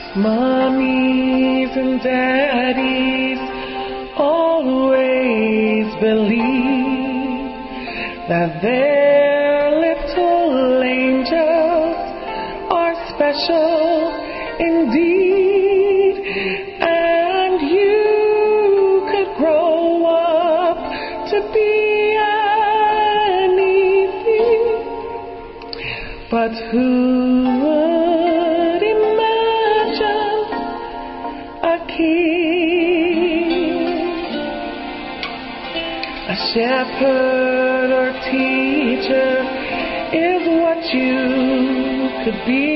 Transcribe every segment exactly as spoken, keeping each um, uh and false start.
Mommies and daddies always believe that their little angels are special indeed, and you could grow up to be anything, but who would imagine a king, a shepherd or teacher is what you could be,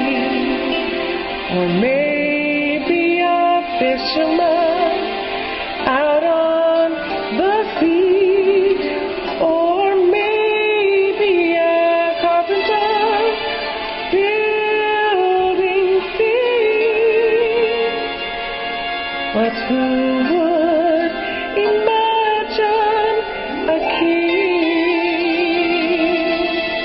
or maybe a fisherman out on the sea, or maybe a carpenter building things. But who would imagine a king?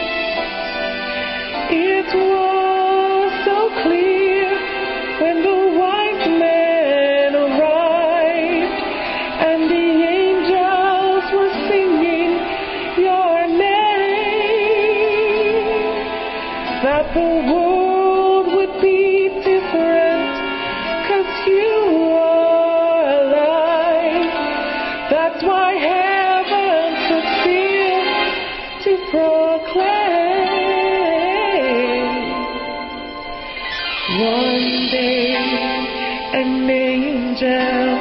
It was so clear when the wise men arrived and the angels were singing your name, that the world would be different 'cause you are alive. That's why heaven took fear to proclaim. One day an angel